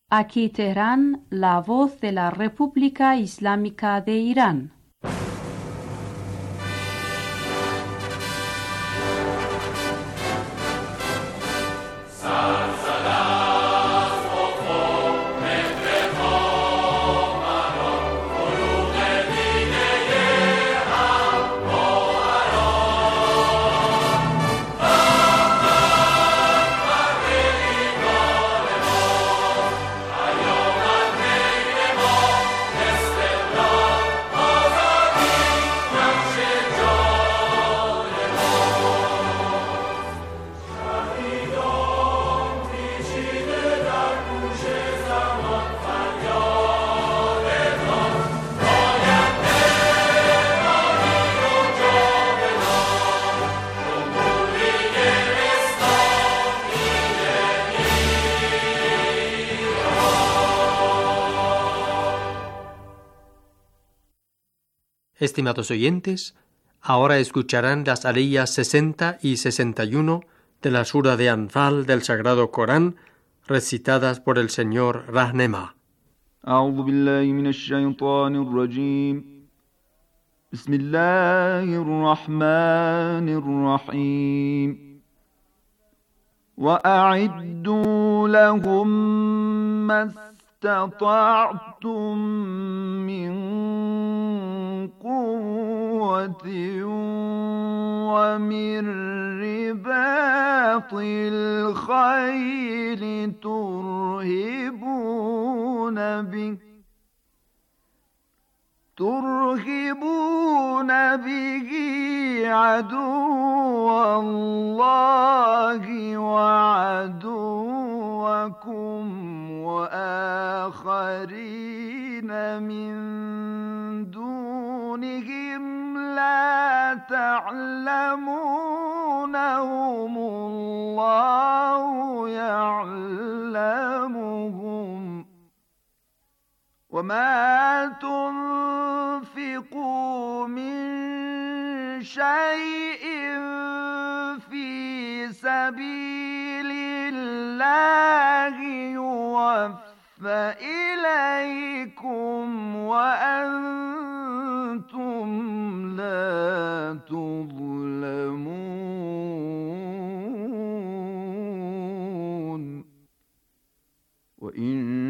Aquí Teherán, la voz de la República Islámica de Irán. Estimados oyentes, ahora escucharán las aleyas 60 y 61 de la sura de Anfal del Sagrado Corán, recitadas por el señor Rahnema. أعوذ بالله من الشيطان الرجيم بسم الله الرحمن الرحيم وأعدوا لهم ما استطعتم من قوة ومن رباط الخيل ترهبون به عدو الله وعدوكم وآخرين من دونهم لا تعلمونهم الله يعلمهم وما تنفقوا من شيء في سبيل الله يوفى إليكم وأنتم لا تظلمون وإن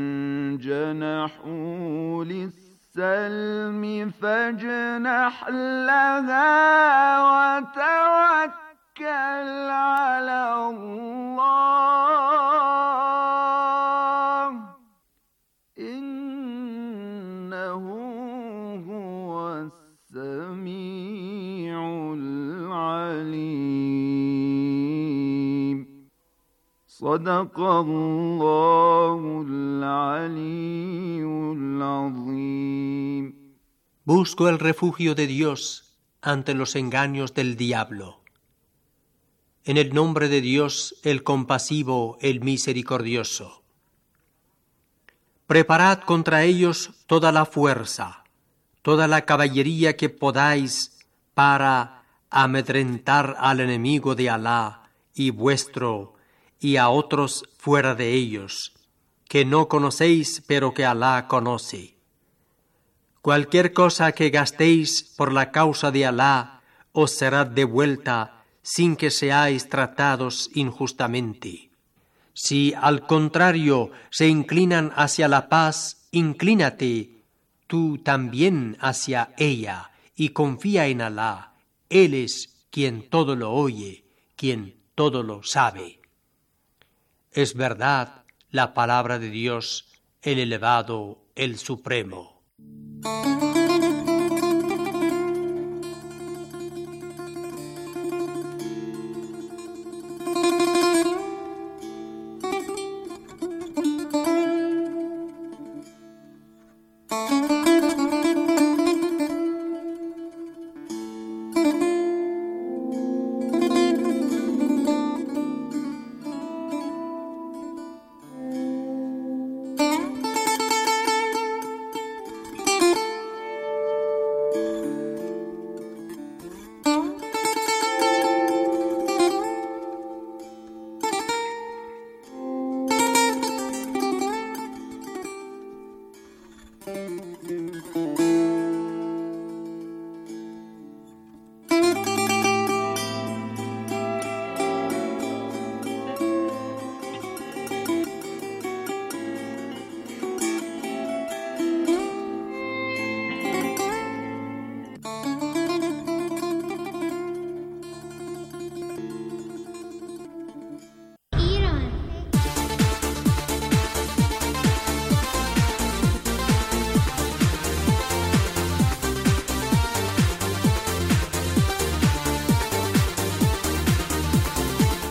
جنحوا للسلم فاجنح لها وتوكل على الله إنه هو السميع العليم صدق الله العلي العظيم. Busco el refugio de Dios ante los engaños del diablo. En el nombre de Dios, el compasivo, el misericordioso. Preparad contra ellos toda la fuerza, toda la caballería que podáis para amedrentar al enemigo de Alá y vuestro y a otros fuera de ellos, que no conocéis pero que Alá conoce. Cualquier cosa que gastéis por la causa de Alá os será devuelta sin que seáis tratados injustamente. Si al contrario se inclinan hacia la paz, inclínate tú también hacia ella y confía en Alá. Él es quien todo lo oye, quien todo lo sabe. Es verdad la palabra de Dios, el elevado, el supremo.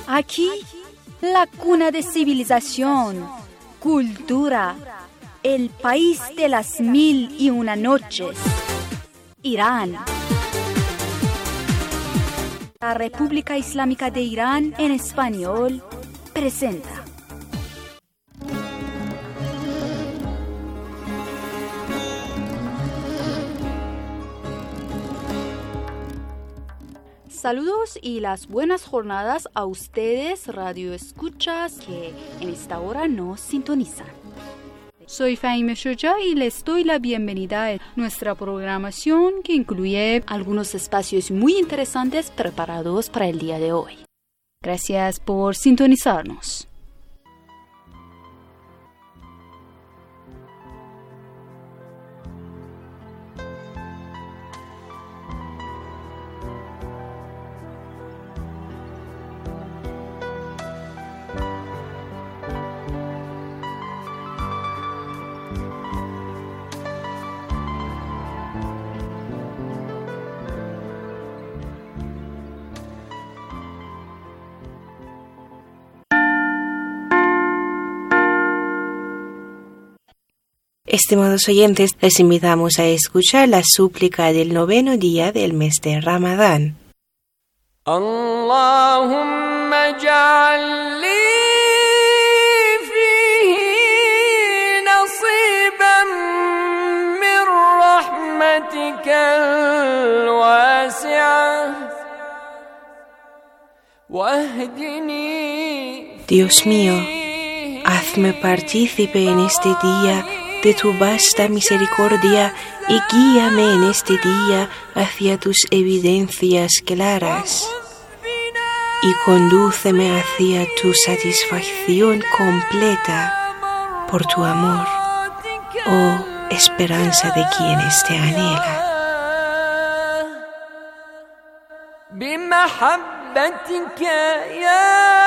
Aquí, la cuna de civilización, cultura, el país de las 1001 noches, Irán. La República Islámica de Irán en español presenta. Saludos y las buenas jornadas a ustedes, radio escuchas, que en esta hora nos sintonizan. Soy Fahime Shoja y les doy la bienvenida a nuestra programación que incluye algunos espacios muy interesantes preparados para el día de hoy. Gracias por sintonizarnos. Estimados oyentes, les invitamos a escuchar la súplica del 9º día del mes de Ramadán. Allahumma ja'al li fihi nasiban min rahmatikal wasi'ah wahdini. Dios mío, hazme partícipe en este día de tu vasta misericordia y guíame en este día hacia tus evidencias claras y condúceme hacia tu satisfacción completa por tu amor, oh esperanza de quienes te anhelan. Bimahabbatika ya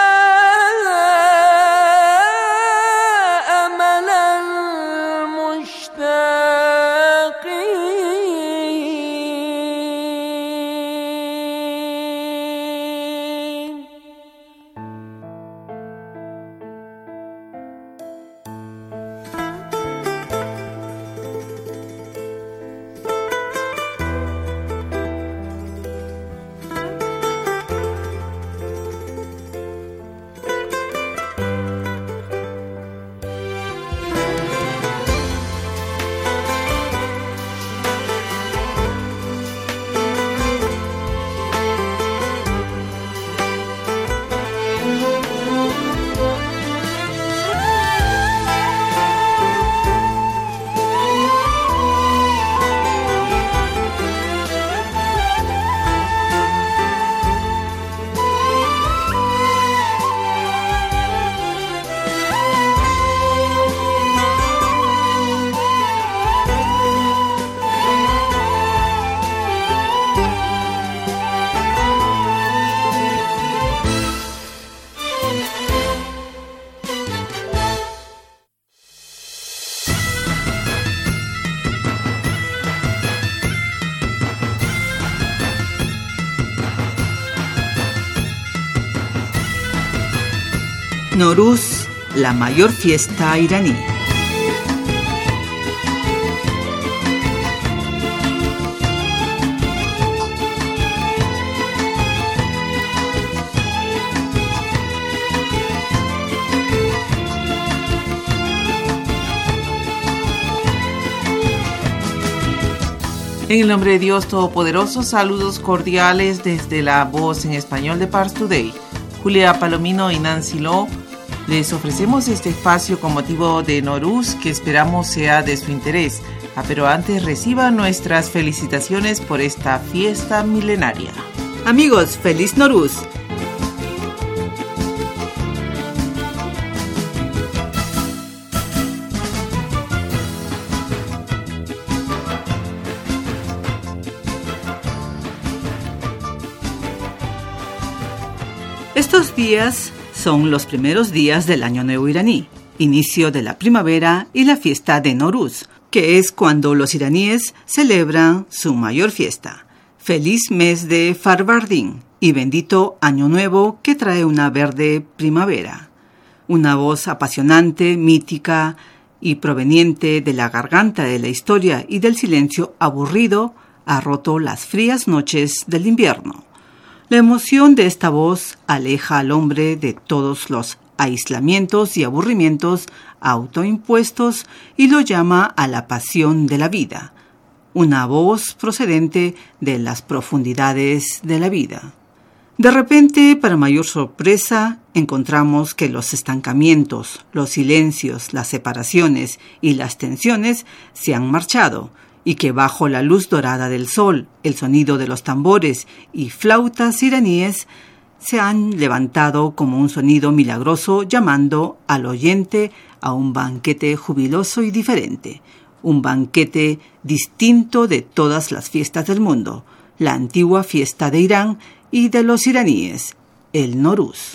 Nowruz, la mayor fiesta iraní. En el nombre de Dios Todopoderoso, saludos cordiales desde la voz en español de Pars Today. Julia Palomino y Nancy Lo les ofrecemos este espacio con motivo de Nowruz que esperamos sea de su interés. Pero antes reciban nuestras felicitaciones por esta fiesta milenaria. Amigos, feliz Nowruz. Estos días son los primeros días del Año Nuevo iraní, inicio de la primavera y la fiesta de Nowruz, que es cuando los iraníes celebran su mayor fiesta. Feliz mes de Farvardin, y bendito año nuevo que trae una verde primavera. Una voz apasionante, mítica y proveniente de la garganta de la historia y del silencio aburrido ha roto las frías noches del invierno. La emoción de esta voz aleja al hombre de todos los aislamientos y aburrimientos autoimpuestos y lo llama a la pasión de la vida, una voz procedente de las profundidades de la vida. De repente, para mayor sorpresa, encontramos que los estancamientos, los silencios, las separaciones y las tensiones se han marchado y que bajo la luz dorada del sol, el sonido de los tambores y flautas iraníes se han levantado como un sonido milagroso llamando al oyente a un banquete jubiloso y diferente, un banquete distinto de todas las fiestas del mundo, la antigua fiesta de Irán y de los iraníes, el Noruz.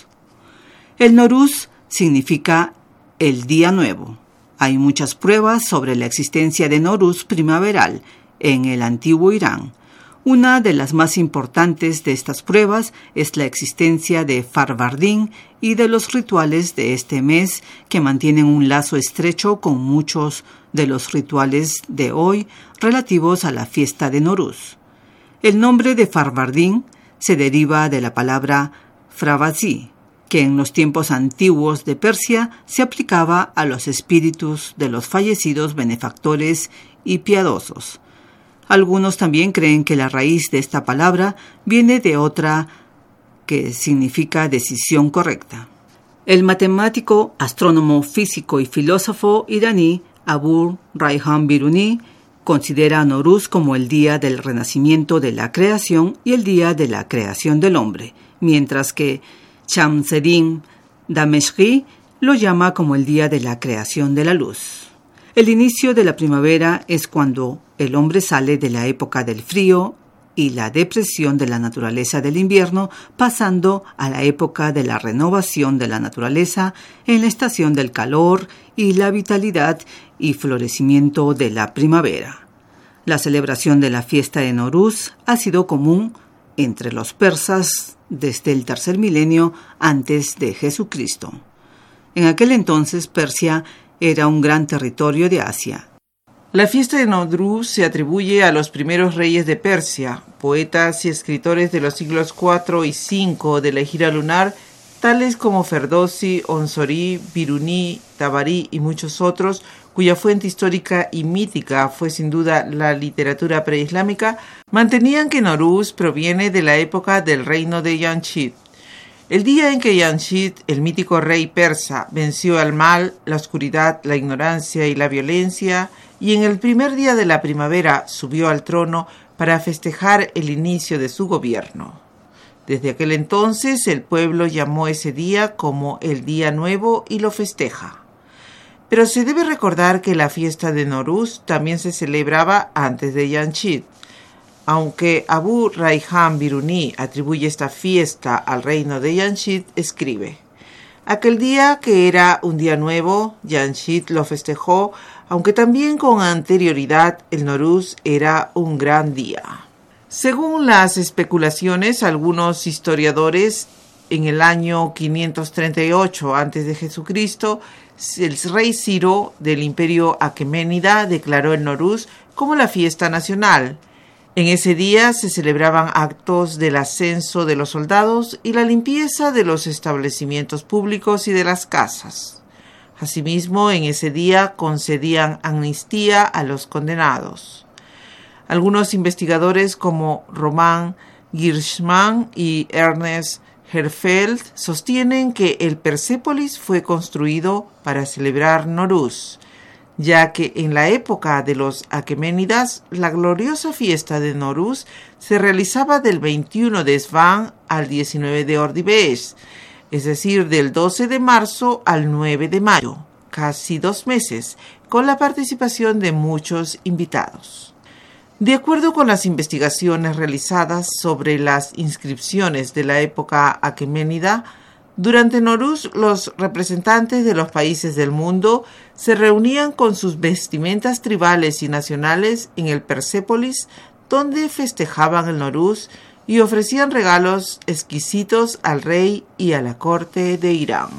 El Noruz significa el día nuevo. Hay muchas pruebas sobre la existencia de Noruz primaveral en el antiguo Irán. Una de las más importantes de estas pruebas es la existencia de Farvardín y de los rituales de este mes que mantienen un lazo estrecho con muchos de los rituales de hoy relativos a la fiesta de Noruz. El nombre de Farvardín se deriva de la palabra Fravazi, que en los tiempos antiguos de Persia se aplicaba a los espíritus de los fallecidos benefactores y piadosos. Algunos también creen que la raíz de esta palabra viene de otra que significa decisión correcta. El matemático, astrónomo, físico y filósofo iraní Abu Rayhan Biruni considera a Noruz como el día del renacimiento de la creación y el día de la creación del hombre, mientras que Shamseddin Dameshki lo llama como el día de la creación de la luz. El inicio de la primavera es cuando el hombre sale de la época del frío y la depresión de la naturaleza del invierno, pasando a la época de la renovación de la naturaleza en la estación del calor y la vitalidad y florecimiento de la primavera. La celebración de la fiesta de Noruz ha sido común entre los persas desde el tercer milenio antes de Jesucristo. En aquel entonces Persia era un gran territorio de Asia. La fiesta de Noruz se atribuye a los primeros reyes de Persia, poetas y escritores de los siglos IV y V de la Hijra lunar, tales como Ferdowsi, Onsori, Biruni, Tabari y muchos otros, cuya fuente histórica y mítica fue sin duda la literatura preislámica, mantenían que Noruz proviene de la época del reino de Jamshid. El día en que Jamshid, el mítico rey persa, venció al mal, la oscuridad, la ignorancia y la violencia, y en el primer día de la primavera subió al trono para festejar el inicio de su gobierno. Desde aquel entonces el pueblo llamó ese día como el Día Nuevo y lo festeja. Pero se debe recordar que la fiesta de Noruz también se celebraba antes de Jamshid. Aunque Abu Rayhan Biruni atribuye esta fiesta al reino de Jamshid, escribe: aquel día que era un día nuevo, Jamshid lo festejó, aunque también con anterioridad el Noruz era un gran día. Según las especulaciones, algunos historiadores, en el año 538 a.C., el rey Ciro del imperio aqueménida declaró el Noruz como la fiesta nacional. En ese día se celebraban actos del ascenso de los soldados y la limpieza de los establecimientos públicos y de las casas. Asimismo, en ese día concedían amnistía a los condenados. Algunos investigadores como Roman Girschman y Ernest Herfeld sostienen que el Persépolis fue construido para celebrar Noruz, ya que en la época de los aqueménidas la gloriosa fiesta de Noruz se realizaba del 21 de Esfán al 19 de Ordibesh, es decir, del 12 de marzo al 9 de mayo, casi 2 meses, con la participación de muchos invitados. De acuerdo con las investigaciones realizadas sobre las inscripciones de la época aqueménida, durante Noruz los representantes de los países del mundo se reunían con sus vestimentas tribales y nacionales en el Persépolis, donde festejaban el Noruz y ofrecían regalos exquisitos al rey y a la corte de Irán.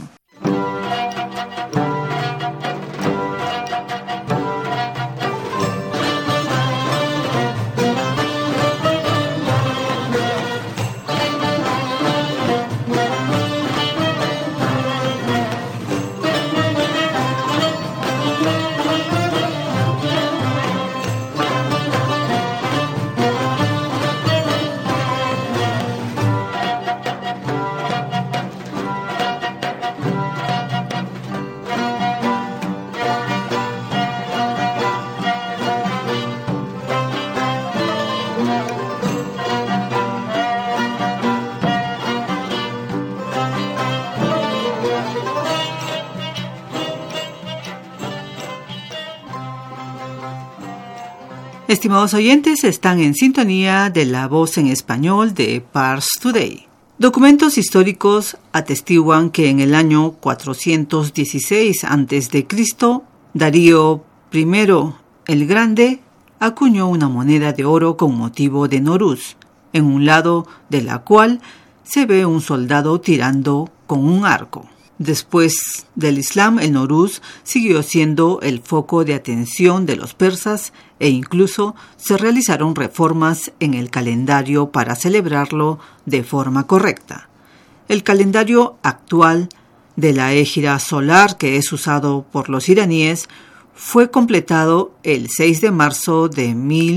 Estimados oyentes, están en sintonía de la voz en español de Pars Today. Documentos históricos atestiguan que en el año 416 a.C., Darío I el Grande acuñó una moneda de oro con motivo de Noruz, en un lado de la cual se ve un soldado tirando con un arco. Después del Islam, el Noruz siguió siendo el foco de atención de los persas e incluso se realizaron reformas en el calendario para celebrarlo de forma correcta. El calendario actual de la égira solar, que es usado por los iraníes, fue completado el 6 de marzo de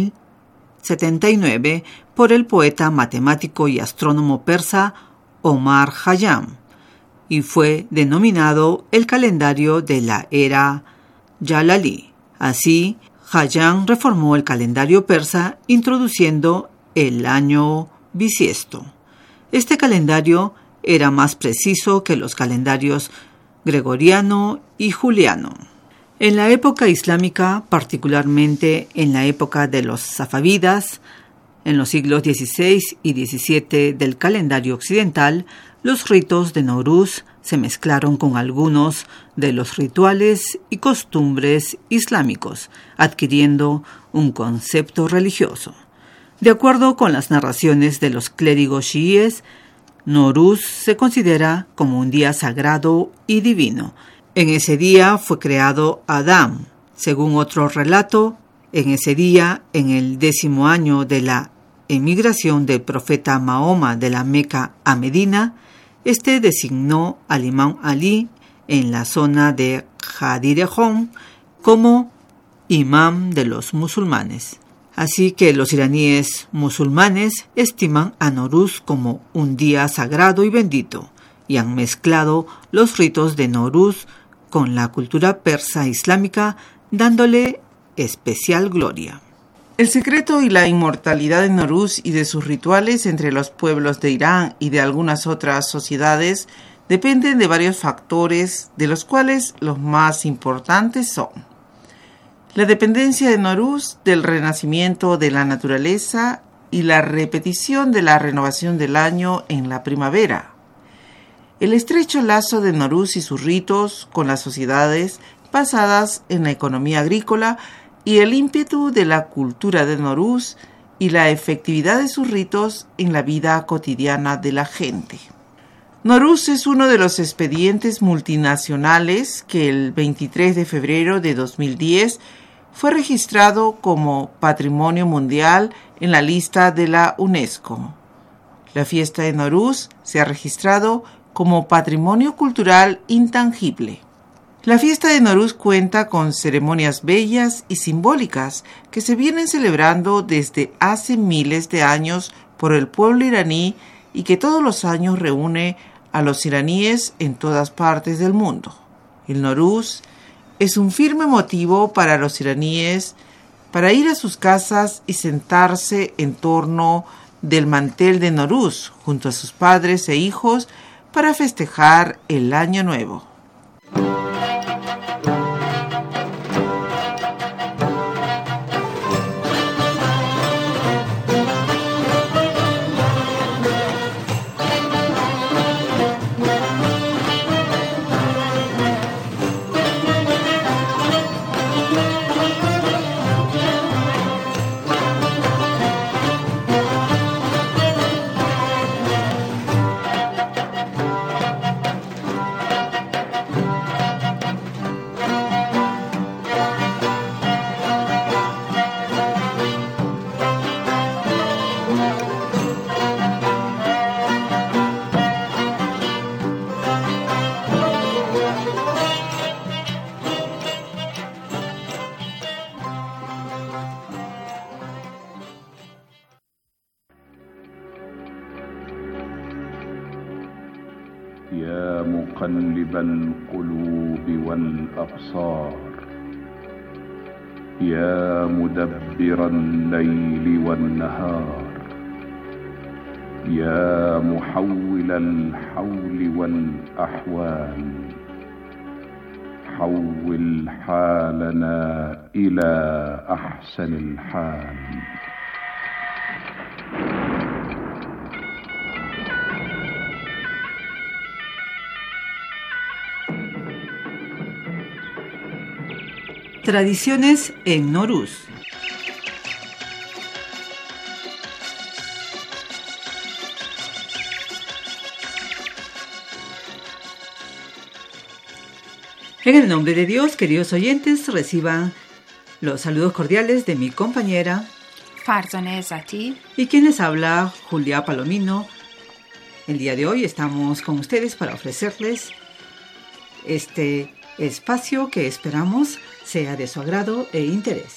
1079 por el poeta, matemático y astrónomo persa Omar Khayyam, y fue denominado el calendario de la era Jalali. Así, Khayyam reformó el calendario persa introduciendo el año bisiesto. Este calendario era más preciso que los calendarios gregoriano y juliano. En la época islámica, particularmente en la época de los safávidas, en los siglos XVI y XVII del calendario occidental, los ritos de Noruz se mezclaron con algunos de los rituales y costumbres islámicos, adquiriendo un concepto religioso. De acuerdo con las narraciones de los clérigos chiíes, Noruz se considera como un día sagrado y divino. En ese día fue creado Adán. Según otro relato, en ese día, en el 10º año de la emigración del profeta Mahoma de la Meca a Medina, este designó al imán Ali en la zona de Jadirejón como imán de los musulmanes. Así que los iraníes musulmanes estiman a Noruz como un día sagrado y bendito, y han mezclado los ritos de Noruz con la cultura persa islámica, dándole especial gloria. El secreto y la inmortalidad de Noruz y de sus rituales entre los pueblos de Irán y de algunas otras sociedades dependen de varios factores, de los cuales los más importantes son la dependencia de Noruz del renacimiento de la naturaleza y la repetición de la renovación del año en la primavera, el estrecho lazo de Noruz y sus ritos con las sociedades basadas en la economía agrícola y el ímpetu de la cultura de Noruz y la efectividad de sus ritos en la vida cotidiana de la gente. Noruz es uno de los expedientes multinacionales que el 23 de febrero de 2010 fue registrado como Patrimonio Mundial en la lista de la UNESCO. La fiesta de Noruz se ha registrado como Patrimonio Cultural Intangible. La fiesta de Noruz cuenta con ceremonias bellas y simbólicas que se vienen celebrando desde hace miles de años por el pueblo iraní y que todos los años reúne a los iraníes en todas partes del mundo. El Noruz es un firme motivo para los iraníes para ir a sus casas y sentarse en torno del mantel de Noruz junto a sus padres e hijos para festejar el Año Nuevo. يا مقلب القلوب والأبصار يا مدبر الليل والنهار يا محول الحول والأحوال حول حالنا إلى أحسن الحال. Tradiciones en Nowruz. En el nombre de Dios, queridos oyentes, reciban los saludos cordiales de mi compañera Farzaneh Zati y quien les habla, Julia Palomino. El día de hoy estamos con ustedes para ofrecerles este espacio que esperamos sea de su agrado e interés.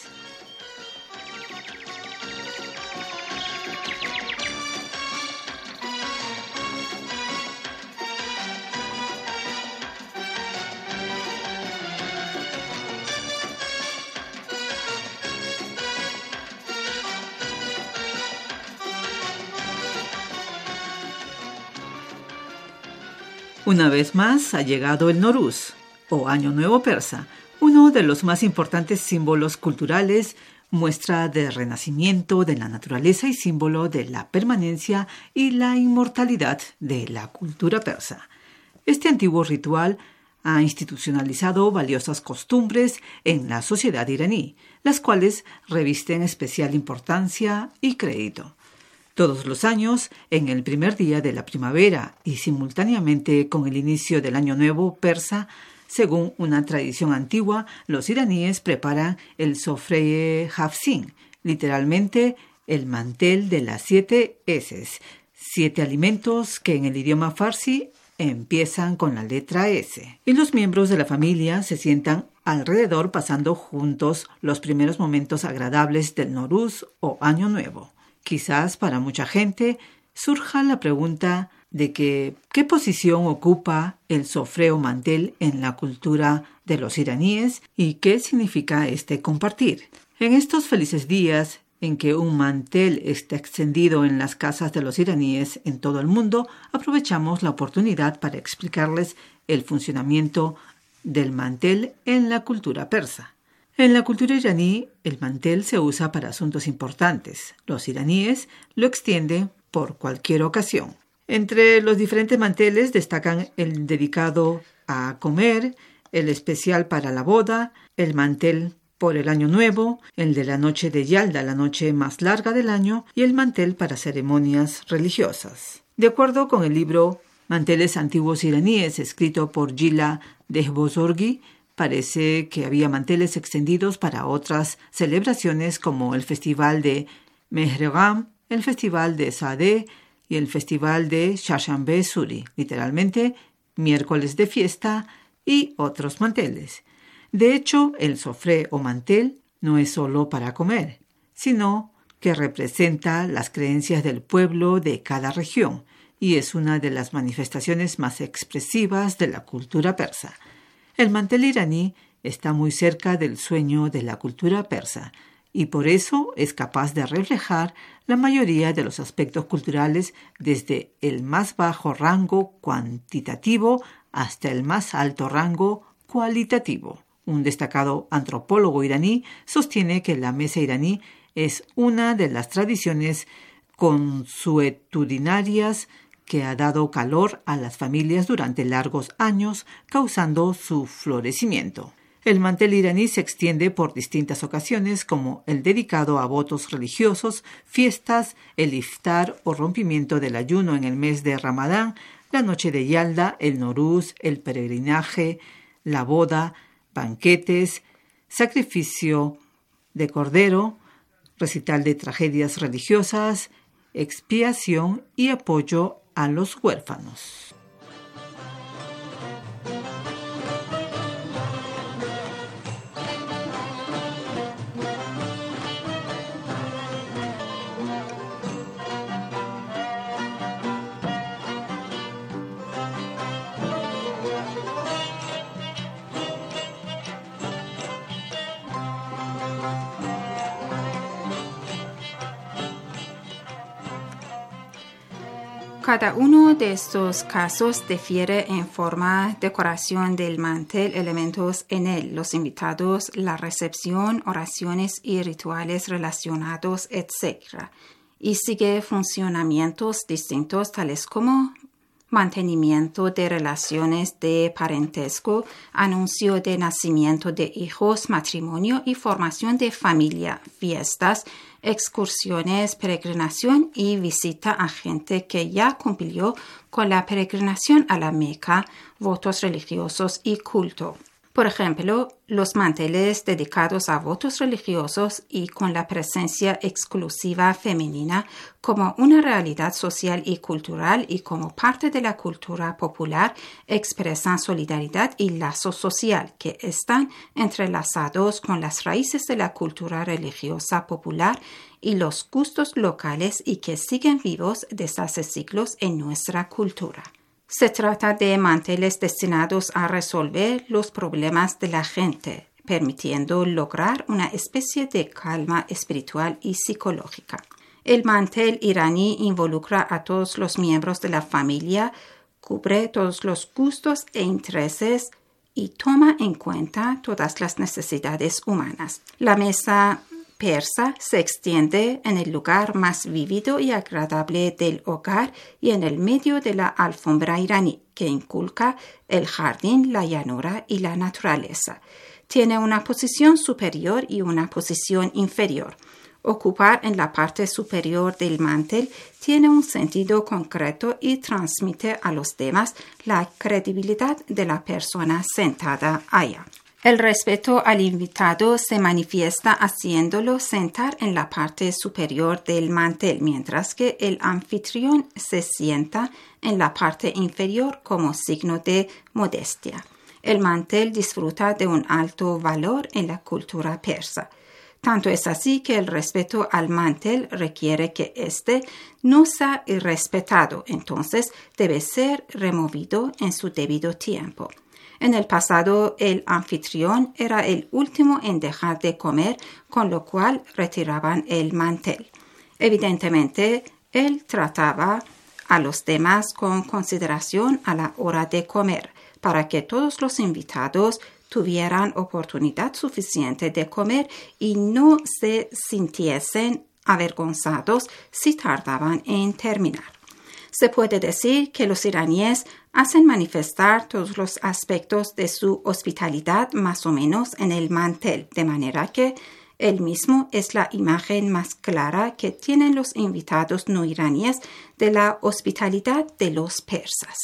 Una vez más ha llegado el Nowruz, o Año Nuevo Persa, uno de los más importantes símbolos culturales, muestra de renacimiento de la naturaleza y símbolo de la permanencia y la inmortalidad de la cultura persa. Este antiguo ritual ha institucionalizado valiosas costumbres en la sociedad iraní, las cuales revisten especial importancia y crédito. Todos los años, en el primer día de la primavera y simultáneamente con el inicio del Año Nuevo Persa, según una tradición antigua, los iraníes preparan el sofre hafsin, literalmente el mantel de las 7 eses, 7 alimentos que en el idioma farsi empiezan con la letra S. Y los miembros de la familia se sientan alrededor pasando juntos los primeros momentos agradables del Nowruz o Año Nuevo. Quizás para mucha gente surja la pregunta de qué posición ocupa el sofre o mantel en la cultura de los iraníes y qué significa este compartir. En estos felices días en que un mantel está extendido en las casas de los iraníes en todo el mundo, aprovechamos la oportunidad para explicarles el funcionamiento del mantel en la cultura persa. En la cultura iraní, el mantel se usa para asuntos importantes. Los iraníes lo extienden por cualquier ocasión. Entre los diferentes manteles destacan el dedicado a comer, el especial para la boda, el mantel por el Año Nuevo, el de la noche de Yalda, la noche más larga del año, y el mantel para ceremonias religiosas. De acuerdo con el libro Manteles Antiguos Iraníes, escrito por Gila Dehbozorgi, parece que había manteles extendidos para otras celebraciones como el festival de Mehregam, el festival de Saadeh y el festival de Shashanbe Suri, literalmente miércoles de fiesta, y otros manteles. De hecho, el sofre o mantel no es solo para comer, sino que representa las creencias del pueblo de cada región y es una de las manifestaciones más expresivas de la cultura persa. El mantel iraní está muy cerca del sueño de la cultura persa y por eso es capaz de reflejar la mayoría de los aspectos culturales desde el más bajo rango cuantitativo hasta el más alto rango cualitativo. Un destacado antropólogo iraní sostiene que la mesa iraní es una de las tradiciones consuetudinarias que ha dado calor a las familias durante largos años, causando su florecimiento. El mantel iraní se extiende por distintas ocasiones, como el dedicado a votos religiosos, fiestas, el iftar o rompimiento del ayuno en el mes de Ramadán, la noche de Yalda, el Nowruz, el peregrinaje, la boda, banquetes, sacrificio de cordero, recital de tragedias religiosas, expiación y apoyo a los huérfanos. Cada uno de estos casos difiere en forma, decoración del mantel, elementos en él, los invitados, la recepción, oraciones y rituales relacionados, etc. Y sigue funcionamientos distintos tales como mantenimiento de relaciones de parentesco, anuncio de nacimiento de hijos, matrimonio y formación de familia, fiestas, excursiones, peregrinación y visita a gente que ya cumplió con la peregrinación a la Meca, votos religiosos y culto. Por ejemplo, los manteles dedicados a votos religiosos y con la presencia exclusiva femenina como una realidad social y cultural y como parte de la cultura popular expresan solidaridad y lazo social que están entrelazados con las raíces de la cultura religiosa popular y los gustos locales y que siguen vivos desde hace siglos en nuestra cultura. Se trata de manteles destinados a resolver los problemas de la gente, permitiendo lograr una especie de calma espiritual y psicológica. El mantel iraní involucra a todos los miembros de la familia, cubre todos los gustos e intereses y toma en cuenta todas las necesidades humanas. La mesa persa se extiende en el lugar más vívido y agradable del hogar y en el medio de la alfombra iraní, que inculca el jardín, la llanura y la naturaleza. Tiene una posición superior y una posición inferior. Ocupar en la parte superior del mantel tiene un sentido concreto y transmite a los demás la credibilidad de la persona sentada allá. El respeto al invitado se manifiesta haciéndolo sentar en la parte superior del mantel, mientras que el anfitrión se sienta en la parte inferior como signo de modestia. El mantel disfruta de un alto valor en la cultura persa. Tanto es así que el respeto al mantel requiere que éste no sea irrespetado, entonces debe ser removido en su debido tiempo. En el pasado, el anfitrión era el último en dejar de comer, con lo cual retiraban el mantel. Evidentemente, él trataba a los demás con consideración a la hora de comer, para que todos los invitados tuvieran oportunidad suficiente de comer y no se sintiesen avergonzados si tardaban en terminar. Se puede decir que los iraníes hacen manifestar todos los aspectos de su hospitalidad más o menos en el mantel, de manera que él mismo es la imagen más clara que tienen los invitados no iraníes de la hospitalidad de los persas.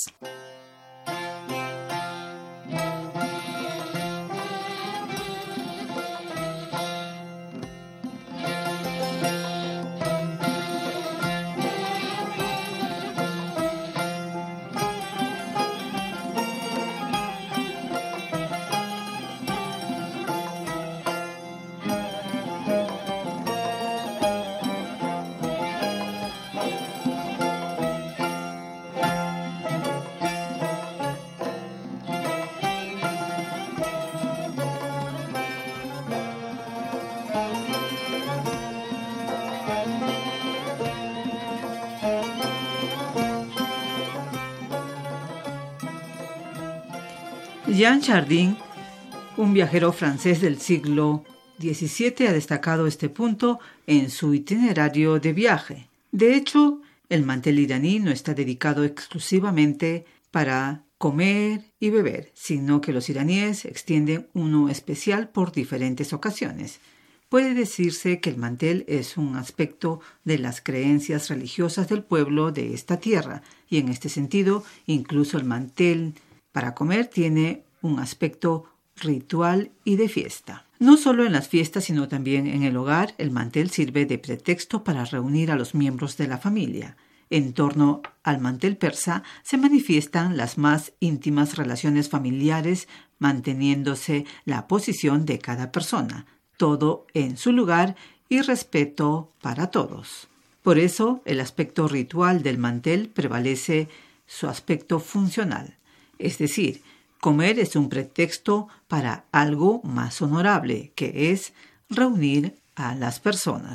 Jean Chardin, un viajero francés del siglo XVII, ha destacado este punto en su itinerario de viaje. De hecho, el mantel iraní no está dedicado exclusivamente para comer y beber, sino que los iraníes extienden uno especial por diferentes ocasiones. Puede decirse que el mantel es un aspecto de las creencias religiosas del pueblo de esta tierra, y en este sentido, incluso el mantel para comer tiene un aspecto ritual y de fiesta. No solo en las fiestas, sino también en el hogar, el mantel sirve de pretexto para reunir a los miembros de la familia. En torno al mantel persa se manifiestan las más íntimas relaciones familiares, manteniéndose la posición de cada persona, todo en su lugar y respeto para todos. Por eso, el aspecto ritual del mantel prevalece su aspecto funcional, es decir, comer es un pretexto para algo más honorable, que es reunir a las personas.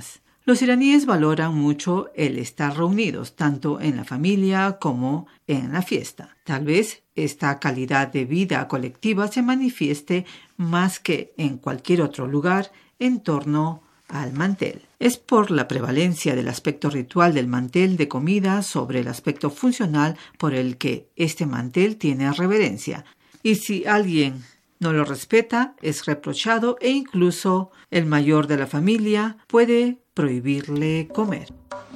Los iraníes valoran mucho el estar reunidos, tanto en la familia como en la fiesta. Tal vez esta calidad de vida colectiva se manifieste más que en cualquier otro lugar en torno al mantel. Es por la prevalencia del aspecto ritual del mantel de comida sobre el aspecto funcional por el que este mantel tiene reverencia. Y si alguien no lo respeta, es reprochado e incluso el mayor de la familia puede prohibirle comer.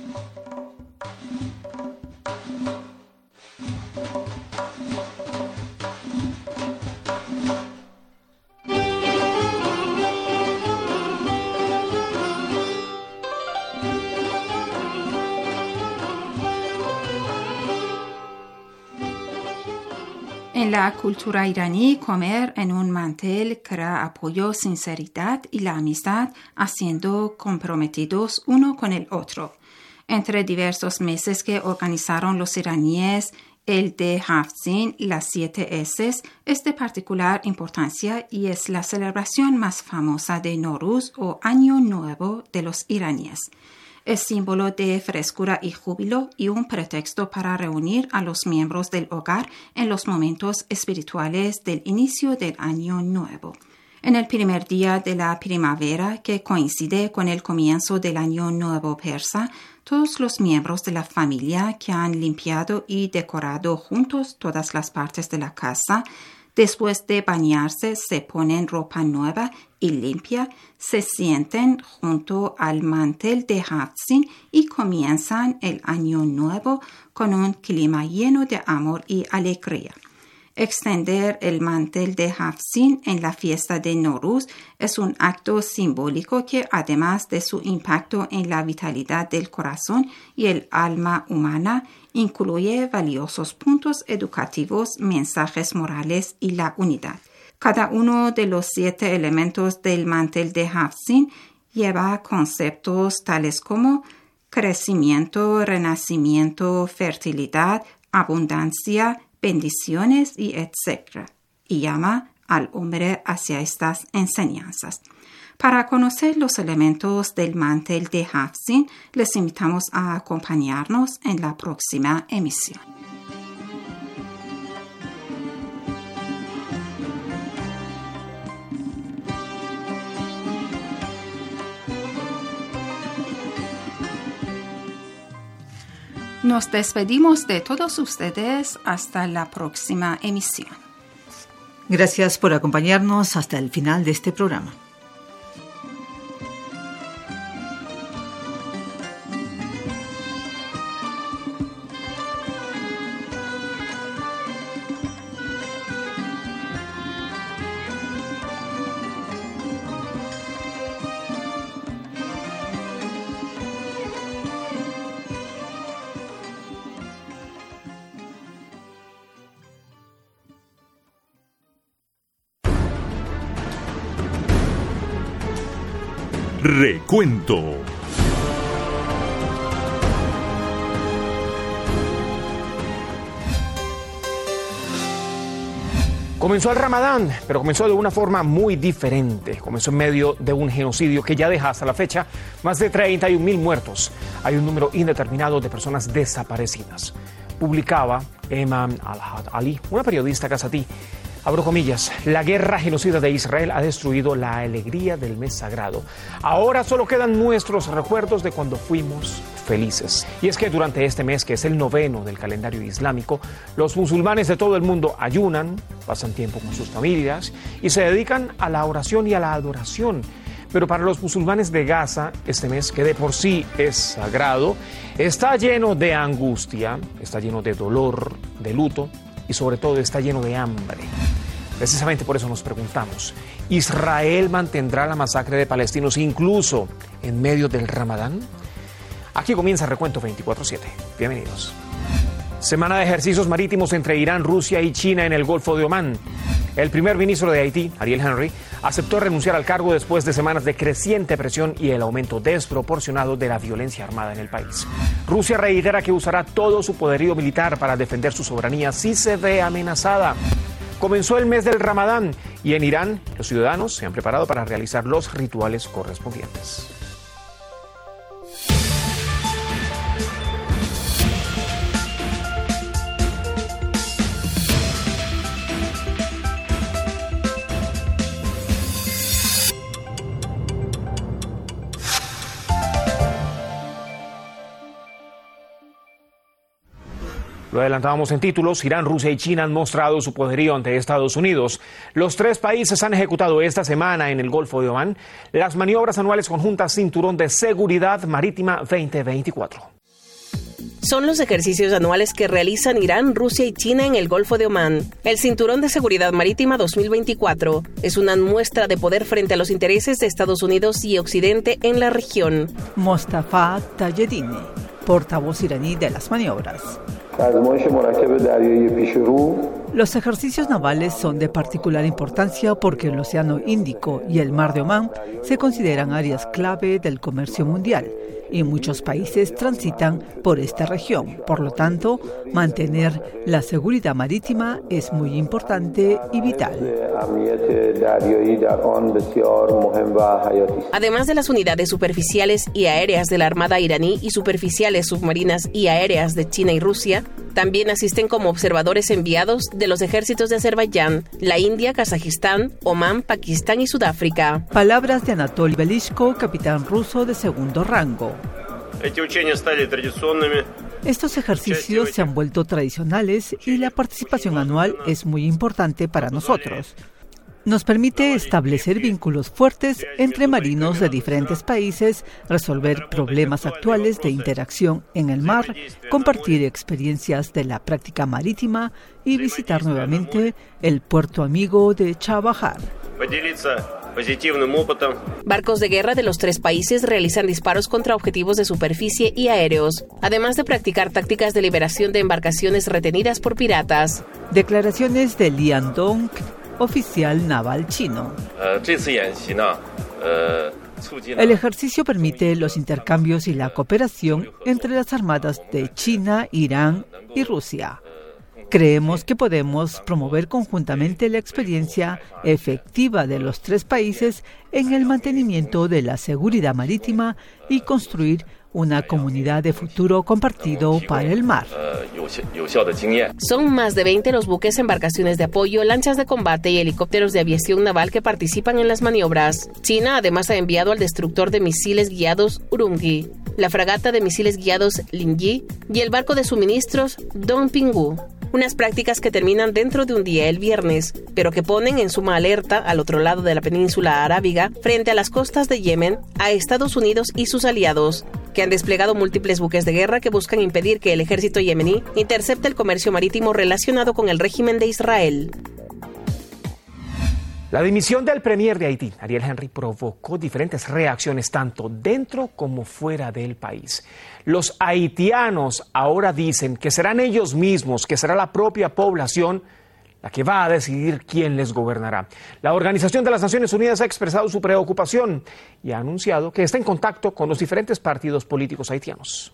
En la cultura iraní, comer en un mantel crea apoyo, sinceridad y la amistad, haciendo comprometidos uno con el otro. Entre diversos meses que organizaron los iraníes, el de Haftzin, las 7 S's, es de particular importancia y es la celebración más famosa de Nowruz o Año Nuevo de los iraníes. Es símbolo de frescura y júbilo y un pretexto para reunir a los miembros del hogar en los momentos espirituales del inicio del año nuevo. En el primer día de la primavera, que coincide con el comienzo del año nuevo persa, todos los miembros de la familia que han limpiado y decorado juntos todas las partes de la casa, después de bañarse, se ponen ropa nueva y limpia, se sienten junto al mantel de Haftzin y comienzan el año nuevo con un clima lleno de amor y alegría. Extender el mantel de Haftzin en la fiesta de Nowruz es un acto simbólico que, además de su impacto en la vitalidad del corazón y el alma humana, incluye valiosos puntos educativos, mensajes morales y la unidad. Cada uno de los 7 elementos del mantel de Haftzin lleva conceptos tales como crecimiento, renacimiento, fertilidad, abundancia, bendiciones y etc. Y llama al hombre hacia estas enseñanzas. Para conocer los elementos del mantel de Haftzin, les invitamos a acompañarnos en la próxima emisión. Nos despedimos de todos ustedes hasta la próxima emisión. Gracias por acompañarnos hasta el final de este programa. Recuento. Comenzó el Ramadán, pero comenzó de una forma muy diferente. Comenzó en medio de un genocidio que ya deja hasta la fecha más de 31.000 muertos. Hay un número indeterminado de personas desaparecidas. Publicaba Eman Al-Had Ali, una periodista qasatí. Abro comillas, la guerra genocida de Israel ha destruido la alegría del mes sagrado. Ahora solo quedan nuestros recuerdos de cuando fuimos felices. Y es que durante este mes, que es el 9º del calendario islámico, los musulmanes de todo el mundo ayunan, pasan tiempo con sus familias y se dedican a la oración y a la adoración. Pero para los musulmanes de Gaza, este mes, que de por sí es sagrado, está lleno de angustia, está lleno de dolor, de luto y sobre todo está lleno de hambre. Precisamente por eso nos preguntamos, ¿Israel mantendrá la masacre de palestinos incluso en medio del Ramadán? Aquí comienza Recuento 24/7. Bienvenidos. Semana de ejercicios marítimos entre Irán, Rusia y China en el Golfo de Omán. El primer ministro de Haití, Ariel Henry, aceptó renunciar al cargo después de semanas de creciente presión y el aumento desproporcionado de la violencia armada en el país. Rusia reitera que usará todo su poderío militar para defender su soberanía si se ve amenazada. Comenzó el mes del Ramadán y en Irán los ciudadanos se han preparado para realizar los rituales correspondientes. Lo adelantábamos en títulos. Irán, Rusia y China han mostrado su poderío ante Estados Unidos. Los tres países han ejecutado esta semana en el Golfo de Omán las maniobras anuales conjuntas Cinturón de Seguridad Marítima 2024. Son los ejercicios anuales que realizan Irán, Rusia y China en el Golfo de Omán. El Cinturón de Seguridad Marítima 2024 es una muestra de poder frente a los intereses de Estados Unidos y Occidente en la región. Mostafa Tajedini, portavoz iraní de las maniobras. Los ejercicios navales son de particular importancia porque el Océano Índico y el Mar de Omán se consideran áreas clave del comercio mundial y muchos países transitan por esta región. Por lo tanto, mantener la seguridad marítima es muy importante y vital. Además de las unidades superficiales y aéreas de la Armada iraní y superficiales submarinas y aéreas de China y Rusia, también asisten como observadores enviados de los ejércitos de Azerbaiyán, la India, Kazajistán, Omán, Pakistán y Sudáfrica. Palabras de Anatoly Belishko, capitán ruso de segundo rango. Estos ejercicios se han vuelto tradicionales y la participación anual es muy importante para nosotros. Nos permite establecer vínculos fuertes entre marinos de diferentes países, resolver problemas actuales de interacción en el mar, compartir experiencias de la práctica marítima y visitar nuevamente el puerto amigo de Chabahar. Barcos de guerra de los tres países realizan disparos contra objetivos de superficie y aéreos, además de practicar tácticas de liberación de embarcaciones retenidas por piratas. Declaraciones de Lian Dong, oficial naval chino. El ejercicio permite los intercambios y la cooperación entre las armadas de China, Irán y Rusia. Creemos que podemos promover conjuntamente la experiencia efectiva de los tres países en el mantenimiento de la seguridad marítima y construir una comunidad de futuro compartido para el mar. Son más de 20 los buques, embarcaciones de apoyo, lanchas de combate y helicópteros de aviación naval que participan en las maniobras. China además ha enviado al destructor de misiles guiados Urumqi, la fragata de misiles guiados Lingyi y el barco de suministros Dongpinggu. Unas prácticas que terminan dentro de un día, el viernes, pero que ponen en suma alerta al otro lado de la península arábiga frente a las costas de Yemen, a Estados Unidos y sus aliados, que han desplegado múltiples buques de guerra que buscan impedir que el ejército yemení intercepte el comercio marítimo relacionado con el régimen de Israel. La dimisión del premier de Haití, Ariel Henry, provocó diferentes reacciones tanto dentro como fuera del país. Los haitianos ahora dicen que serán ellos mismos, que será la propia población la que va a decidir quién les gobernará. La Organización de las Naciones Unidas ha expresado su preocupación y ha anunciado que está en contacto con los diferentes partidos políticos haitianos.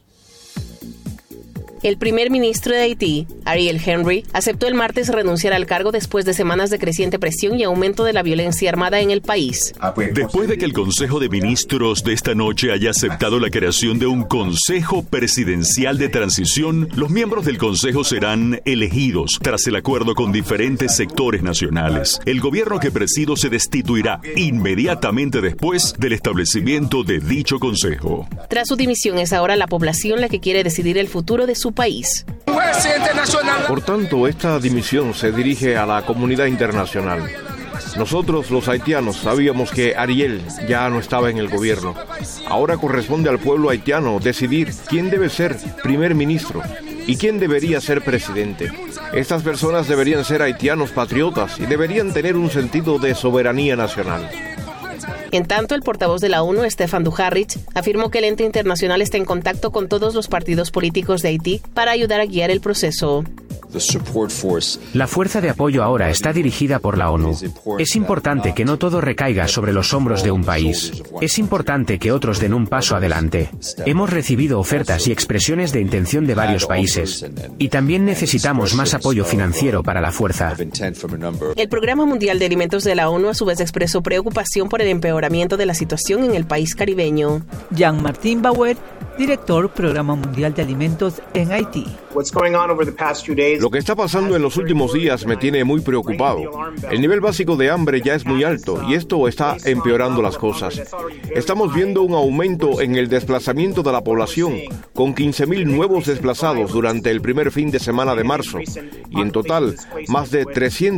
El primer ministro de Haití, Ariel Henry, aceptó el martes renunciar al cargo después de semanas de creciente presión y aumento de la violencia armada en el país. Después de que el Consejo de Ministros de esta noche haya aceptado la creación de un Consejo Presidencial de Transición, los miembros del Consejo serán elegidos tras el acuerdo con diferentes sectores nacionales. El gobierno que presido se destituirá inmediatamente después del establecimiento de dicho Consejo. Tras su dimisión, es ahora la población la que quiere decidir el futuro de su país. Por tanto, esta dimisión se dirige a la comunidad internacional. Nosotros, los haitianos, sabíamos que Ariel ya no estaba en el gobierno. Ahora corresponde al pueblo haitiano decidir quién debe ser primer ministro y quién debería ser presidente. Estas personas deberían ser haitianos patriotas y deberían tener un sentido de soberanía nacional. En tanto, el portavoz de la ONU, Stefan Dujarric, afirmó que el ente internacional está en contacto con todos los partidos políticos de Haití para ayudar a guiar el proceso. La fuerza de apoyo ahora está dirigida por la ONU. Es importante que no todo recaiga sobre los hombros de un país. Es importante que otros den un paso adelante. Hemos recibido ofertas y expresiones de intención de varios países. Y también necesitamos más apoyo financiero para la fuerza. El Programa Mundial de Alimentos de la ONU a su vez expresó preocupación por el empeoramiento de la situación en el país caribeño. Jean-Martin Bauer, director Programa Mundial de Alimentos en Haití. Lo que está pasando en los últimos días me tiene muy preocupado. El nivel básico de hambre ya es muy alto y esto está empeorando las cosas. Estamos viendo un aumento en el desplazamiento de la población, con 15.000 nuevos desplazados durante el primer fin de semana de marzo y en total más de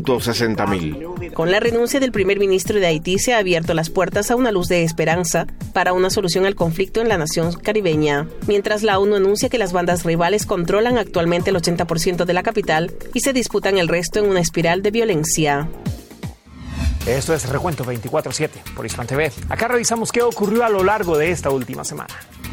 360.000. Con la renuncia del primer ministro de Haití se ha abierto las puertas a una luz de esperanza para una solución al conflicto en la nación caribeña, mientras la ONU anuncia que las bandas rivales controlan actualmente el 80% de la capital y se disputan el resto en una espiral de violencia. Esto es Recuento 24/7 por Hispan TV. Acá revisamos qué ocurrió a lo largo de esta última semana.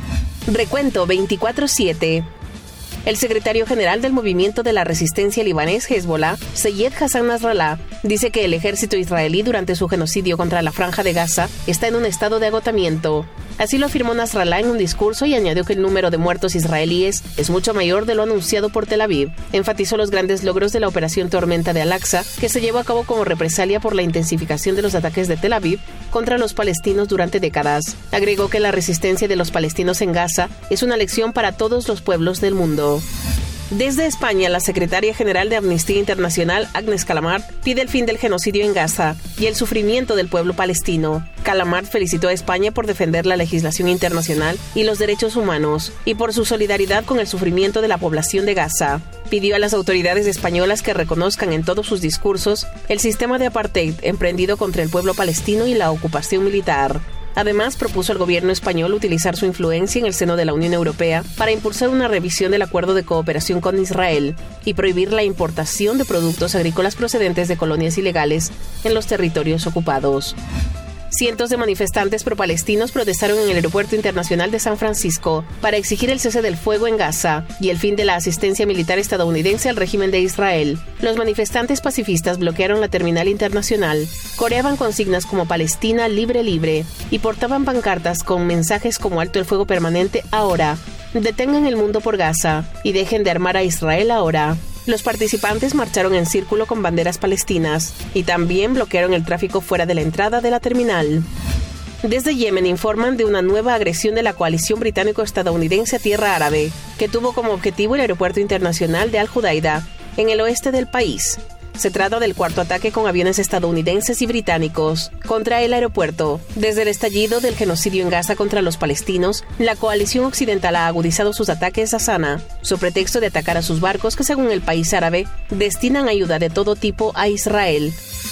Recuento 24/7. El secretario general del Movimiento de la Resistencia libanés Hezbollah, Seyed Hassan Nasrallah, dice que el ejército israelí durante su genocidio contra la Franja de Gaza está en un estado de agotamiento. Así lo afirmó Nasrallah en un discurso y añadió que el número de muertos israelíes es mucho mayor de lo anunciado por Tel Aviv. Enfatizó los grandes logros de la Operación Tormenta de Al-Aqsa, que se llevó a cabo como represalia por la intensificación de los ataques de Tel Aviv contra los palestinos durante décadas. Agregó que la resistencia de los palestinos en Gaza es una lección para todos los pueblos del mundo. Desde España, la secretaria general de Amnistía Internacional, Agnes Callamard, pide el fin del genocidio en Gaza y el sufrimiento del pueblo palestino. Callamard felicitó a España por defender la legislación internacional y los derechos humanos y por su solidaridad con el sufrimiento de la población de Gaza. Pidió a las autoridades españolas que reconozcan en todos sus discursos el sistema de apartheid emprendido contra el pueblo palestino y la ocupación militar. Además, propuso al gobierno español utilizar su influencia en el seno de la Unión Europea para impulsar una revisión del acuerdo de cooperación con Israel y prohibir la importación de productos agrícolas procedentes de colonias ilegales en los territorios ocupados. Cientos de manifestantes pro-palestinos protestaron en el Aeropuerto Internacional de San Francisco para exigir el cese del fuego en Gaza y el fin de la asistencia militar estadounidense al régimen de Israel. Los manifestantes pacifistas bloquearon la terminal internacional, coreaban consignas como Palestina libre, libre y portaban pancartas con mensajes como alto el fuego permanente ahora, detengan el mundo por Gaza y dejen de armar a Israel ahora. Los participantes marcharon en círculo con banderas palestinas y también bloquearon el tráfico fuera de la entrada de la terminal. Desde Yemen informan de una nueva agresión de la coalición británico-estadounidense a tierra árabe, que tuvo como objetivo el aeropuerto internacional de Al-Judaida, en el oeste del país. Se trata del cuarto ataque con aviones estadounidenses y británicos contra el aeropuerto. Desde el estallido del genocidio en Gaza contra los palestinos, la coalición occidental ha agudizado sus ataques a Sanaa, su pretexto de atacar a sus barcos que, según el país árabe, destinan ayuda de todo tipo a Israel.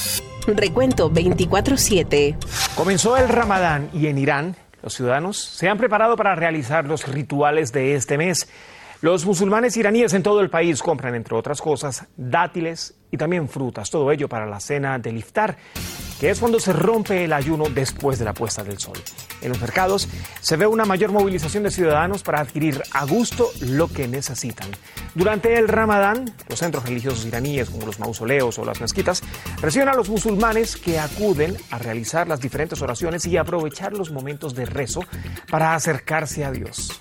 Recuento 24/7. Comenzó el Ramadán y en Irán, los ciudadanos se han preparado para realizar los rituales de este mes. Los musulmanes iraníes en todo el país compran, entre otras cosas, dátiles y también frutas, todo ello para la cena del iftar, que es cuando se rompe el ayuno después de la puesta del sol. En los mercados se ve una mayor movilización de ciudadanos para adquirir a gusto lo que necesitan. Durante el Ramadán, los centros religiosos iraníes, como los mausoleos o las mezquitas, reciben a los musulmanes que acuden a realizar las diferentes oraciones y aprovechar los momentos de rezo para acercarse a Dios.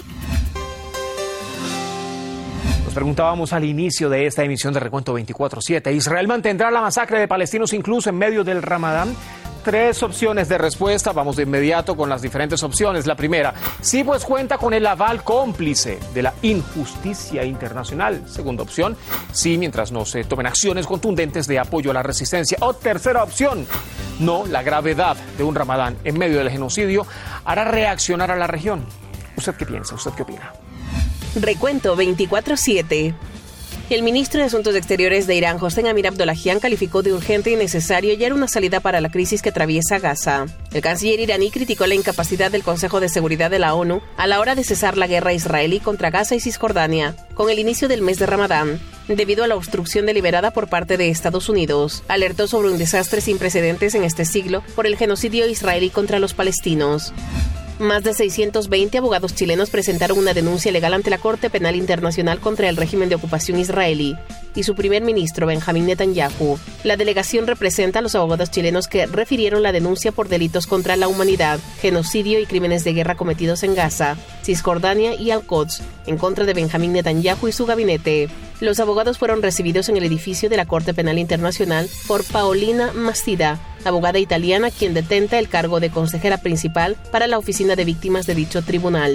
Preguntábamos al inicio de esta emisión de Recuento 24/7. ¿Israel mantendrá la masacre de palestinos incluso en medio del Ramadán? 3 opciones de respuesta. Vamos de inmediato con las diferentes opciones. La primera, sí, pues cuenta con el aval cómplice de la injusticia internacional. Segunda opción, sí, mientras no se tomen acciones contundentes de apoyo a la resistencia. O tercera opción, no, la gravedad de un Ramadán en medio del genocidio hará reaccionar a la región. ¿Usted qué piensa? ¿Usted qué opina? Recuento 24/7. El ministro de Asuntos Exteriores de Irán, Hossein Amir Abdollahian, calificó de urgente y necesario hallar una salida para la crisis que atraviesa Gaza. El canciller iraní criticó la incapacidad del Consejo de Seguridad de la ONU a la hora de cesar la guerra israelí contra Gaza y Cisjordania con el inicio del mes de Ramadán, debido a la obstrucción deliberada por parte de Estados Unidos. Alertó sobre un desastre sin precedentes en este siglo por el genocidio israelí contra los palestinos. Más de 620 abogados chilenos presentaron una denuncia legal ante la Corte Penal Internacional contra el régimen de ocupación israelí y su primer ministro, Benjamín Netanyahu. La delegación representa a los abogados chilenos que refirieron la denuncia por delitos contra la humanidad, genocidio y crímenes de guerra cometidos en Gaza, Cisjordania y Al-Quds, en contra de Benjamín Netanyahu y su gabinete. Los abogados fueron recibidos en el edificio de la Corte Penal Internacional por Paolina Mastida, abogada italiana quien detenta el cargo de consejera principal para la Oficina de Víctimas de dicho tribunal.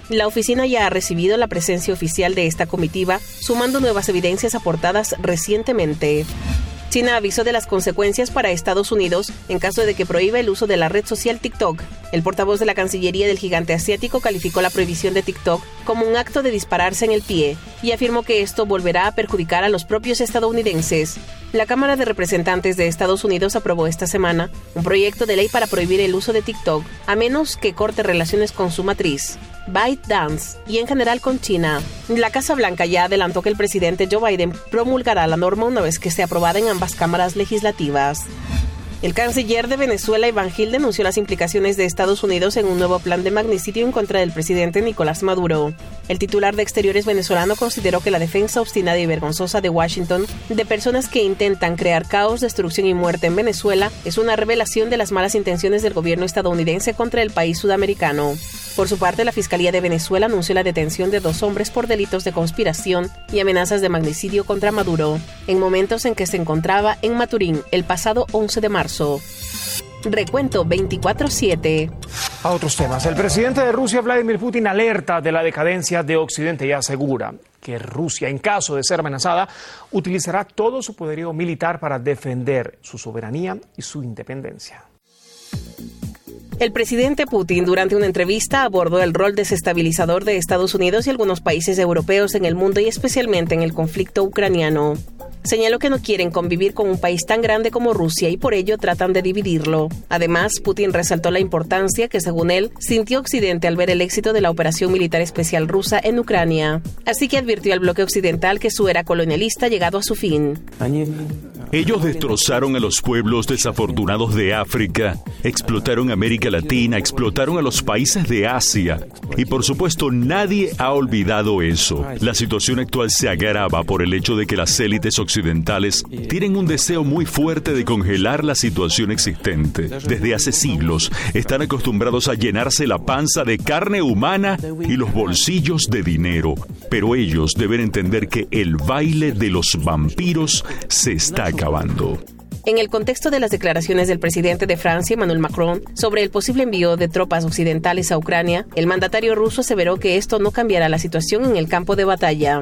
La oficina ya ha recibido la presencia oficial de esta comitiva, sumando nuevas evidencias aportadas recientemente. China avisó de las consecuencias para Estados Unidos en caso de que prohíba el uso de la red social TikTok. El portavoz de la Cancillería del gigante asiático calificó la prohibición de TikTok como un acto de dispararse en el pie y afirmó que esto volverá a perjudicar a los propios estadounidenses. La Cámara de Representantes de Estados Unidos aprobó esta semana un proyecto de ley para prohibir el uso de TikTok, a menos que corte relaciones con su matriz, ByteDance, y en general con China. La Casa Blanca ya adelantó que el presidente Joe Biden promulgará la norma una vez que esté aprobada en ambas cámaras legislativas. El canciller de Venezuela, Iván Gil, denunció las implicaciones de Estados Unidos en un nuevo plan de magnicidio en contra del presidente Nicolás Maduro. El titular de Exteriores venezolano consideró que la defensa obstinada y vergonzosa de Washington de personas que intentan crear caos, destrucción y muerte en Venezuela es una revelación de las malas intenciones del gobierno estadounidense contra el país sudamericano. Por su parte, la Fiscalía de Venezuela anunció la detención de 2 hombres por delitos de conspiración y amenazas de magnicidio contra Maduro, en momentos en que se encontraba en Maturín el pasado 11 de marzo. Recuento 24/7. A otros temas. El presidente de Rusia, Vladimir Putin, alerta de la decadencia de Occidente y asegura que Rusia, en caso de ser amenazada, utilizará todo su poderío militar para defender su soberanía y su independencia. El presidente Putin, durante una entrevista, abordó el rol desestabilizador de Estados Unidos y algunos países europeos en el mundo y especialmente en el conflicto ucraniano. Señaló que no quieren convivir con un país tan grande como Rusia y por ello tratan de dividirlo. Además, Putin resaltó la importancia que, según él, sintió Occidente al ver el éxito de la operación militar especial rusa en Ucrania. Así que advirtió al bloque occidental que su era colonialista ha llegado a su fin. Ellos destrozaron a los pueblos desafortunados de África, explotaron América Latina, explotaron a los países de Asia. Y por supuesto, nadie ha olvidado eso. La situación actual se agrava por el hecho de que las élites occidentales tienen un deseo muy fuerte de congelar la situación existente. Desde hace siglos están acostumbrados a llenarse la panza de carne humana y los bolsillos de dinero. Pero ellos deben entender que el baile de los vampiros se está acabando. En el contexto de las declaraciones del presidente de Francia, Emmanuel Macron, sobre el posible envío de tropas occidentales a Ucrania, el mandatario ruso aseveró que esto no cambiará la situación en el campo de batalla.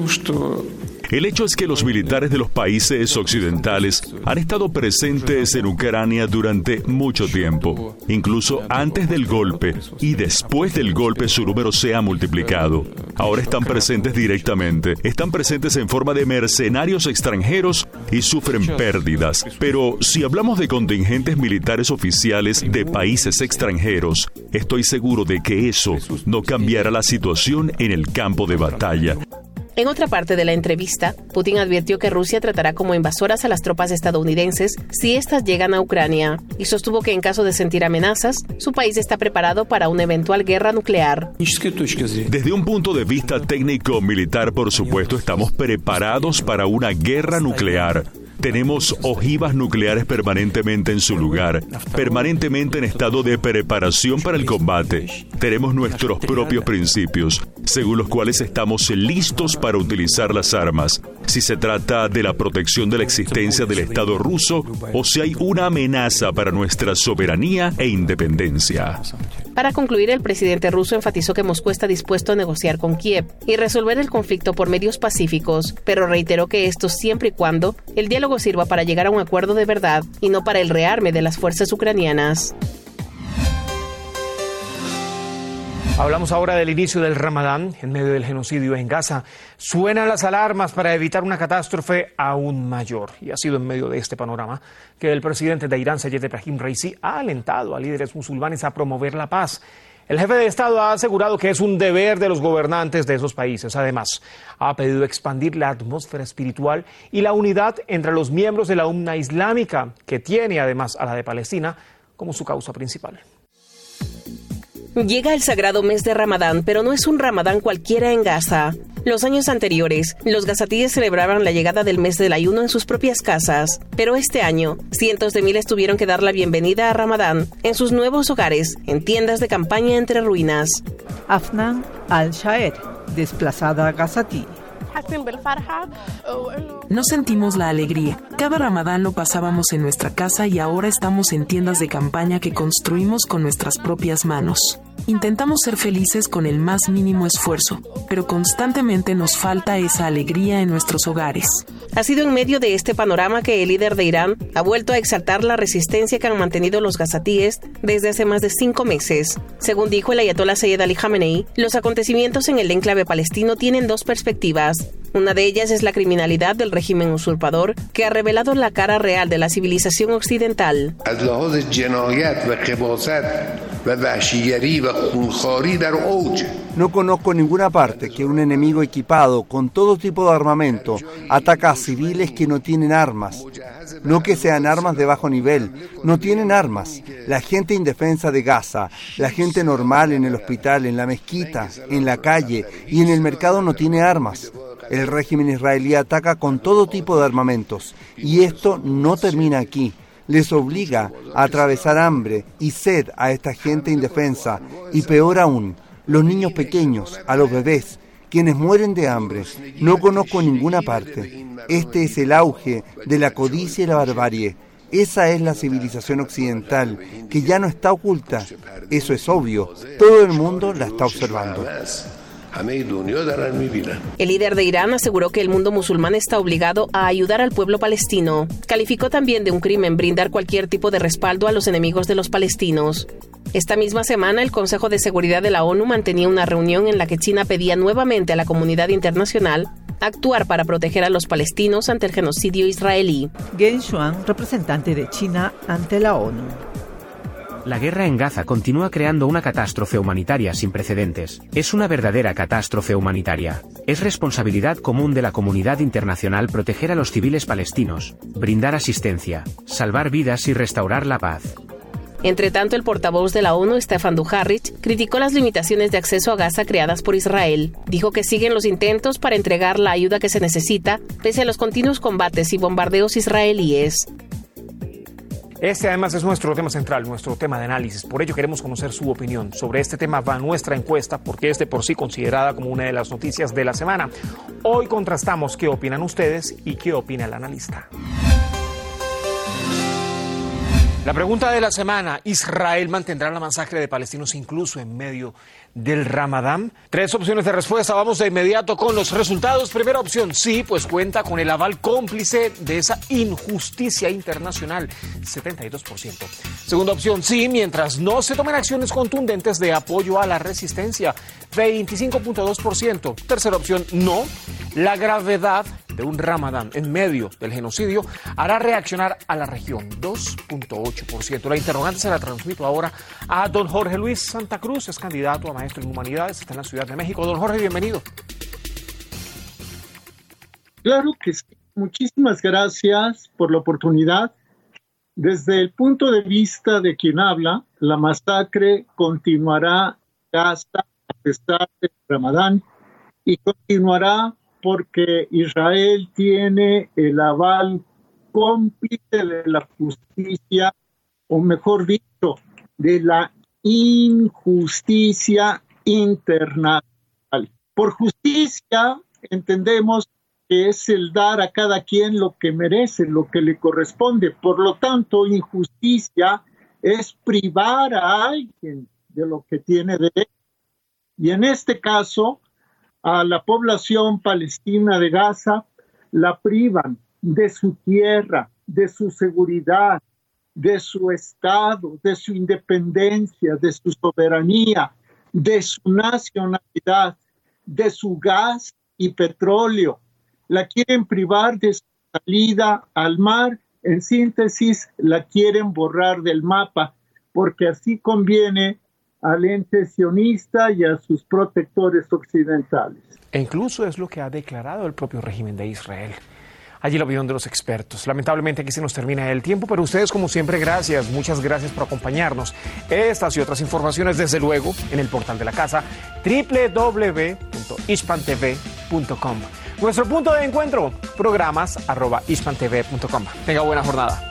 El hecho es que los militares de los países occidentales han estado presentes en Ucrania durante mucho tiempo, incluso antes del golpe, y después del golpe su número se ha multiplicado. Ahora están presentes directamente, están presentes en forma de mercenarios extranjeros y sufren pérdidas. Pero si hablamos de contingentes militares oficiales de países extranjeros, estoy seguro de que eso no cambiará la situación en el campo de batalla. En otra parte de la entrevista, Putin advirtió que Rusia tratará como invasoras a las tropas estadounidenses si éstas llegan a Ucrania y sostuvo que en caso de sentir amenazas, su país está preparado para una eventual guerra nuclear. Desde un punto de vista técnico-militar, por supuesto, estamos preparados para una guerra nuclear. Tenemos ojivas nucleares permanentemente en su lugar, permanentemente en estado de preparación para el combate. Tenemos nuestros propios principios, según los cuales estamos listos para utilizar las armas, si se trata de la protección de la existencia del Estado ruso o si hay una amenaza para nuestra soberanía e independencia. Para concluir, el presidente ruso enfatizó que Moscú está dispuesto a negociar con Kiev y resolver el conflicto por medios pacíficos, pero reiteró que esto siempre y cuando el diálogo sirva para llegar a un acuerdo de verdad y no para el rearme de las fuerzas ucranianas. Hablamos ahora del inicio del Ramadán en medio del genocidio en Gaza. Suenan las alarmas para evitar una catástrofe aún mayor. Y ha sido en medio de este panorama que el presidente de Irán, Sayed Ebrahim Raisi, ha alentado a líderes musulmanes a promover la paz. El jefe de Estado ha asegurado que es un deber de los gobernantes de esos países. Además, ha pedido expandir la atmósfera espiritual y la unidad entre los miembros de la Umma Islámica, que tiene además a la de Palestina como su causa principal. Llega el sagrado mes de Ramadán, pero no es un Ramadán cualquiera en Gaza. Los años anteriores, los gazatíes celebraban la llegada del mes del ayuno en sus propias casas. Pero este año, cientos de miles tuvieron que dar la bienvenida a Ramadán en sus nuevos hogares, en tiendas de campaña entre ruinas. Afnan al-Shaer, desplazada gazatí. No sentimos la alegría. Cada Ramadán lo pasábamos en nuestra casa y ahora estamos en tiendas de campaña que construimos con nuestras propias manos. Intentamos ser felices con el más mínimo esfuerzo, pero constantemente nos falta esa alegría en nuestros hogares. Ha sido en medio de este panorama que el líder de Irán ha vuelto a exaltar la resistencia que han mantenido los gazatíes desde hace más de 5 meses. Según dijo el ayatolá Seyed Ali Khamenei, los acontecimientos en el enclave palestino tienen 2 perspectivas. Una de ellas es la criminalidad del régimen usurpador, que ha revelado la cara real de la civilización occidental. No conozco ninguna parte que un enemigo equipado con todo tipo de armamento ataca a civiles que no tienen armas. No que sean armas de bajo nivel, no tienen armas. La gente indefensa de Gaza, la gente normal en el hospital, en la mezquita, en la calle y en el mercado no tiene armas. El régimen israelí ataca con todo tipo de armamentos y esto no termina aquí. Les obliga a atravesar hambre y sed a esta gente indefensa y peor aún, los niños pequeños, a los bebés, quienes mueren de hambre. No conozco ninguna parte. Este es el auge de la codicia y la barbarie. Esa es la civilización occidental, que ya no está oculta. Eso es obvio. Todo el mundo la está observando. El líder de Irán aseguró que el mundo musulmán está obligado a ayudar al pueblo palestino. Calificó también de un crimen brindar cualquier tipo de respaldo a los enemigos de los palestinos. Esta misma semana, el Consejo de Seguridad de la ONU mantenía una reunión en la que China pedía nuevamente a la comunidad internacional actuar para proteger a los palestinos ante el genocidio israelí. Geng Shuang, representante de China ante la ONU. La guerra en Gaza continúa creando una catástrofe humanitaria sin precedentes. Es una verdadera catástrofe humanitaria. Es responsabilidad común de la comunidad internacional proteger a los civiles palestinos, brindar asistencia, salvar vidas y restaurar la paz. Entre tanto, el portavoz de la ONU, Stefan Dujarric, criticó las limitaciones de acceso a Gaza creadas por Israel. Dijo que siguen los intentos para entregar la ayuda que se necesita, pese a los continuos combates y bombardeos israelíes. Este además es nuestro tema central, nuestro tema de análisis. Por ello queremos conocer su opinión. Sobre este tema va nuestra encuesta, porque es de por sí considerada como una de las noticias de la semana. Hoy contrastamos qué opinan ustedes y qué opina el analista. La pregunta de la semana: ¿Israel mantendrá la masacre de palestinos incluso en medio del Ramadán? 3 opciones de respuesta. Vamos de inmediato con los resultados. Primera opción: sí, pues cuenta con el aval cómplice de esa injusticia internacional, 72%. Segunda opción: sí, mientras no se tomen acciones contundentes de apoyo a la resistencia, 25.2%. Tercera opción: no, la gravedad de un Ramadán en medio del genocidio hará reaccionar a la región, 2.8%. La interrogante se la transmito ahora a don Jorge Luis Santa Cruz, es candidato a maestro en humanidades, está en la Ciudad de México. Don Jorge, bienvenido. Claro que sí. Muchísimas gracias por la oportunidad. Desde el punto de vista de quien habla, la masacre continuará hasta a pesar del Ramadán y continuará porque Israel tiene el aval cómplice de la justicia, o mejor dicho, de la injusticia internacional. Por justicia entendemos que es el dar a cada quien lo que merece, lo que le corresponde. Por lo tanto, injusticia es privar a alguien de lo que tiene derecho. Y en este caso, a la población palestina de Gaza la privan de su tierra, de su seguridad, de su estado, de su independencia, de su soberanía, de su nacionalidad, de su gas y petróleo. La quieren privar de su salida al mar. En síntesis, la quieren borrar del mapa, porque así conviene al ente sionista y a sus protectores occidentales. E incluso es lo que ha declarado el propio régimen de Israel. Allí la opinión de los expertos. Lamentablemente aquí se nos termina el tiempo, pero ustedes como siempre, gracias, muchas gracias por acompañarnos. Estas y otras informaciones desde luego en el portal de la casa, www.ishpantv.com. Nuestro punto de encuentro, programas@ishpantv.com. Tenga buena jornada.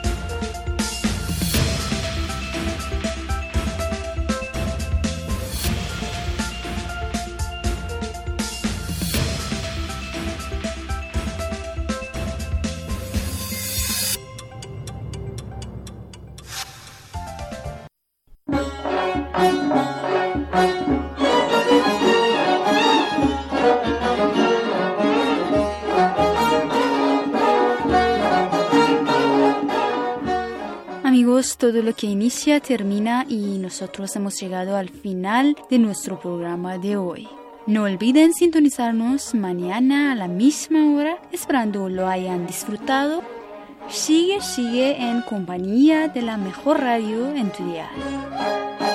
Dios, todo lo que inicia termina y nosotros hemos llegado al final de nuestro programa de hoy. No olviden sintonizarnos mañana a la misma hora, esperando lo hayan disfrutado. Sigue en compañía de la mejor radio en tu día.